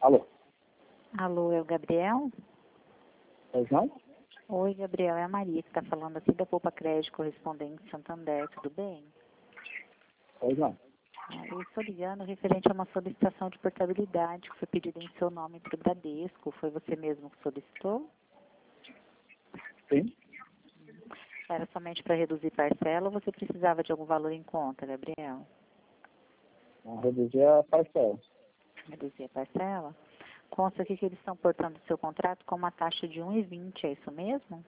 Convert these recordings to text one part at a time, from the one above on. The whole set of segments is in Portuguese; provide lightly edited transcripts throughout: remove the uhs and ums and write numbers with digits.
Alô? Alô, é o Gabriel? Pois não? Oi, Gabriel, é a Maria que está falando aqui da Poupa Crédito Correspondente Santander, tudo bem? Pois não. Eu estou ligando referente a uma solicitação de portabilidade que foi pedida em seu nome para o Bradesco. Foi você mesmo que solicitou? Sim? Era somente para reduzir parcela ou você precisava de algum valor em conta, Gabriel? Não reduzir a parcela. Reduzir a parcela? Consta aqui que eles estão portando o seu contrato com uma taxa de 1,20, é isso mesmo?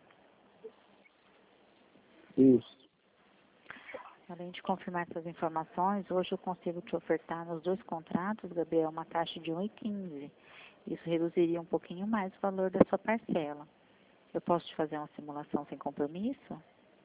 Isso. Além de confirmar essas informações, hoje eu consigo te ofertar nos dois contratos, Gabriel, uma taxa de 1,15. Isso reduziria um pouquinho mais o valor da sua parcela. Eu posso te fazer uma simulação sem compromisso?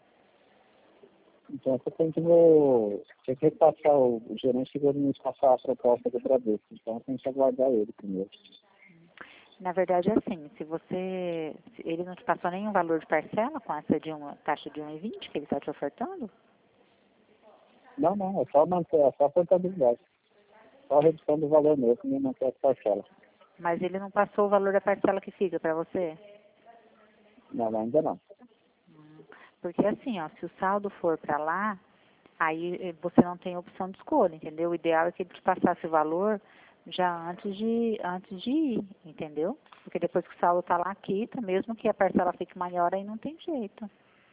Então você tem que repassar o gerente que vai me passar a proposta do Bradesco. Então tem que aguardar ele primeiro. Na verdade é assim, se ele não te passou nenhum valor de parcela com essa de uma taxa de 1,20 que ele está te ofertando? Não, é só manter, é só a portabilidade. Só a redução do valor mesmo e manter as parcelas. Mas ele não passou o valor da parcela que fica para você? Não, ainda não. Porque assim, ó, se o saldo for para lá, aí você não tem opção de escolha, entendeu? O ideal é que ele te passasse o valor já antes de ir, entendeu? Porque depois que o saldo está lá, quita, mesmo que a parcela fique maior, aí não tem jeito.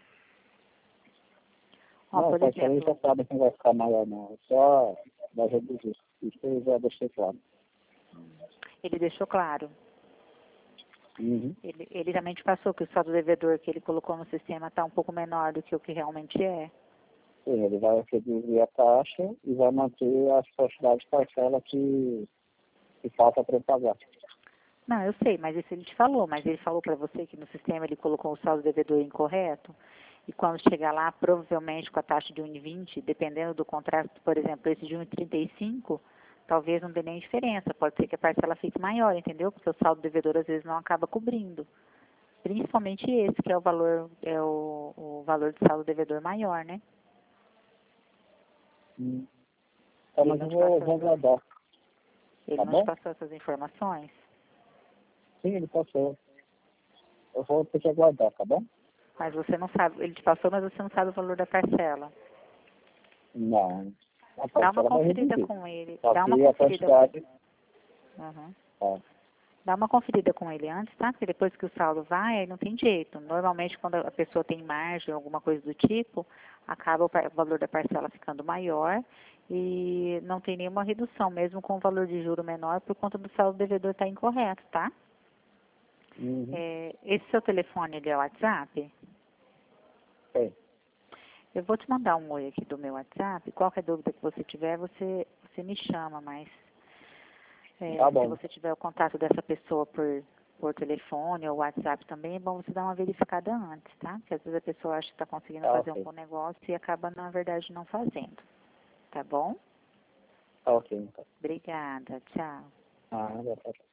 Ó, Não, a por parcela já exemplo, sabe que não vai ficar maior não. É só vai reduzir. Isso eu já deixei claro. ele deixou claro. Uhum. Ele também te passou que o saldo devedor que ele colocou no sistema está um pouco menor do que o que realmente é. Sim, ele vai reduzir a taxa e vai manter as quantidades de parcela que falta para ele pagar. Não, eu sei, mas isso ele te falou. Mas ele falou para você que no sistema ele colocou o saldo devedor incorreto? E quando chegar lá, provavelmente com a taxa de 1,20, dependendo do contrato, por exemplo, esse de 1,35, talvez não dê nem diferença. Pode ser que a parcela fique maior, entendeu? Porque o saldo devedor às vezes não acaba cobrindo. Principalmente esse, que é o valor de saldo devedor maior, né? Tá, Ele mas não eu te vou passou, aguardar, ele tá não te bom? passou essas informações? Sim, ele passou. Eu vou ter que aguardar, tá bom? Mas você não sabe, ele te passou, mas você não sabe o valor da parcela. Não. A Dá uma parcela vai conferida reduzir. com ele. Só Dá uma que a conferida. quantidade... Uhum. Tá. Dá uma conferida com ele antes, tá? Porque depois que o saldo vai, aí não tem jeito. Normalmente, quando a pessoa tem margem, alguma coisa do tipo, acaba o valor da parcela ficando maior e não tem nenhuma redução, mesmo com o valor de juro menor, por conta do saldo devedor estar incorreto, tá? Uhum. Esse seu telefone, ele é o WhatsApp? É. Eu vou te mandar um oi aqui do meu WhatsApp. Qualquer dúvida que você tiver, você me chama, mas Tá se bom. você tiver o contato dessa pessoa por telefone ou WhatsApp também, é bom você dar uma verificada antes, tá? Porque às vezes a pessoa acha que está conseguindo Tá fazer um ok. bom negócio e acaba, na verdade, não fazendo. Tá bom? Tá ok, então. Obrigada. Tchau. Ah, já tá.